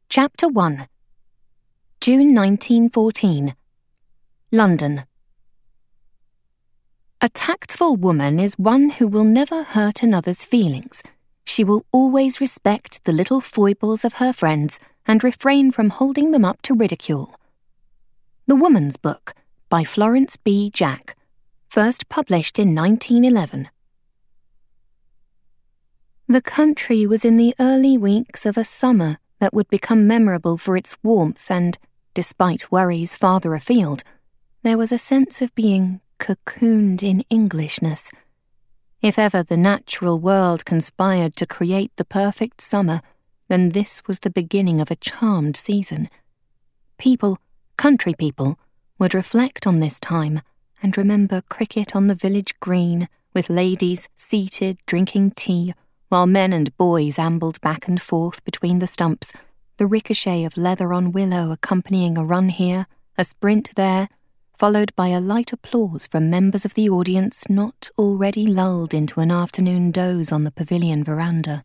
Chapter 1. June 1914. London. A tactful woman is one who will never hurt another's feelings. She will always respect the little foibles of her friends and refrain from holding them up to ridicule. The Woman's Book by Florence B. Jack, first published in 1911. The country was in the early weeks of a summer that would become memorable for its warmth and, despite worries farther afield, there was a sense of being cocooned in Englishness. If ever the natural world conspired to create the perfect summer, then this was the beginning of a charmed season. Country people, would reflect on this time and remember cricket on the village green, with ladies seated drinking tea, while men and boys ambled back and forth between the stumps, the ricochet of leather on willow accompanying a run here, a sprint there, followed by a light applause from members of the audience not already lulled into an afternoon doze on the pavilion veranda.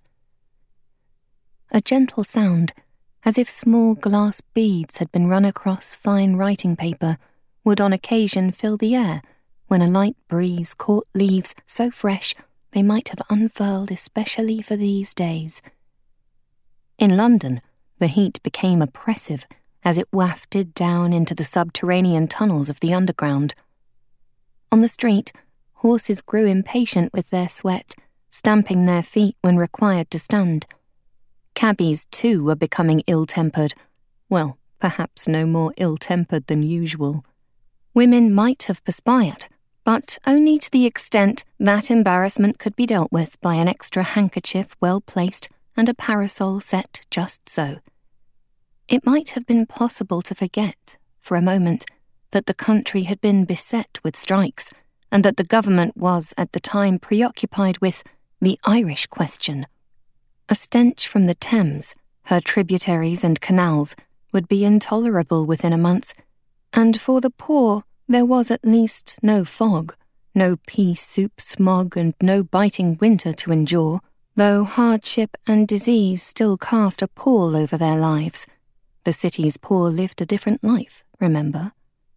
A gentle sound, as if small glass beads had been run across fine writing paper, would on occasion fill the air when a light breeze caught leaves so fresh they might have unfurled especially for these days. In London, the heat became oppressive as it wafted down into the subterranean tunnels of the underground. On the street, horses grew impatient with their sweat, stamping their feet when required to stand. Cabbies, too, were becoming ill-tempered. Well, perhaps no more ill-tempered than usual. Women might have perspired, but only to the extent that embarrassment could be dealt with by an extra handkerchief well placed and a parasol set just so. It might have been possible to forget, for a moment, that the country had been beset with strikes, and that the government was at the time preoccupied with the Irish question. A stench from the Thames, her tributaries and canals, would be intolerable within a month, and for the poor there was at least no fog, no pea-soup smog, and no biting winter to endure, though hardship and disease still cast a pall over their lives. The city's poor lived a different life, remember.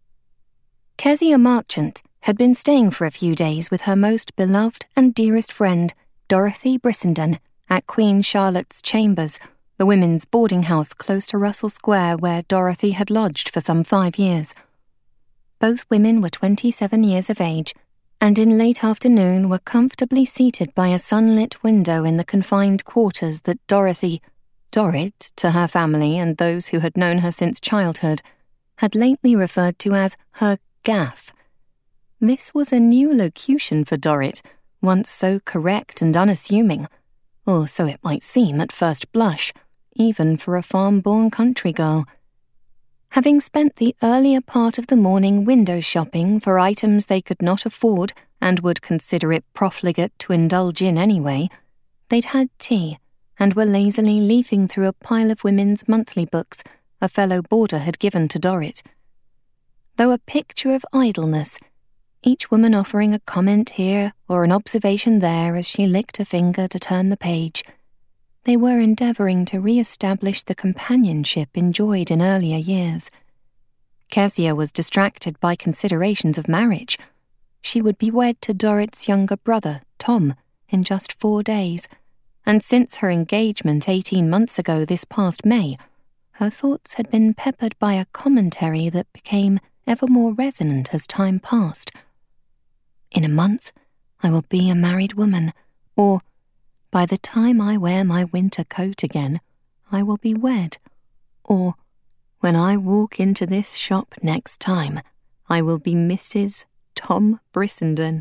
Kezia Marchant had been staying for a few days with her most beloved and dearest friend, Dorothy Brissenden, at Queen Charlotte's Chambers, the women's boarding house close to Russell Square where Dorothy had lodged for some 5 years. Both women were 27 years of age, and in late afternoon were comfortably seated by a sunlit window in the confined quarters that Dorrit, to her family and those who had known her since childhood, had lately referred to as her gaff. This was a new locution for Dorrit, once so correct and unassuming, or so it might seem at first blush, even for a farm-born country girl. Having spent the earlier part of the morning window shopping for items they could not afford and would consider it profligate to indulge in anyway, they'd had tea and were lazily leafing through a pile of women's monthly books a fellow boarder had given to Dorrit. Though a picture of idleness, each woman offering a comment here or an observation there as she licked a finger to turn the page, they were endeavouring to re-establish the companionship enjoyed in earlier years. Kezia was distracted by considerations of marriage. She would be wed to Dorrit's younger brother, Tom, in just 4 days, and since her engagement 18 months ago this past May, her thoughts had been peppered by a commentary that became ever more resonant as time passed. In a month, I will be a married woman, or by the time I wear my winter coat again, I will be wed, or when I walk into this shop next time, I will be Mrs. Tom Brissenden.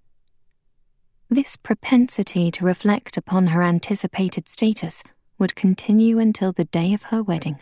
This propensity to reflect upon her anticipated status would continue until the day of her wedding.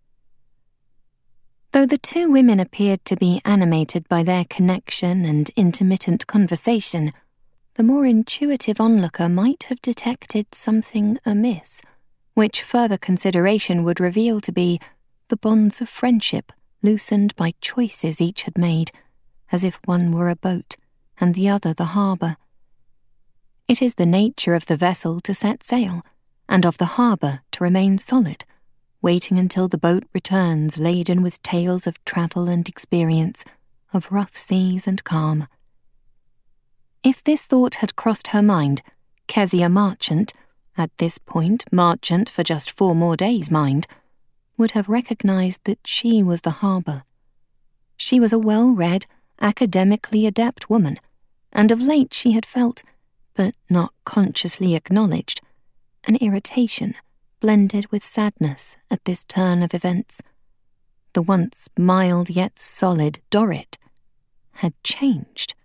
Though the two women appeared to be animated by their connection and intermittent conversation, the more intuitive onlooker might have detected something amiss, which further consideration would reveal to be the bonds of friendship loosened by choices each had made, as if one were a boat and the other the harbour. It is the nature of the vessel to set sail, and of the harbour to remain solid, waiting until the boat returns laden with tales of travel and experience, of rough seas and calm. If this thought had crossed her mind, Kezia Marchant, at this point Marchant for just 4 more days, mind, would have recognized that she was the harbour. She was a well-read, academically adept woman, and of late she had felt, but not consciously acknowledged, an irritation blended with sadness at this turn of events. The once mild yet solid Dorrit had changed.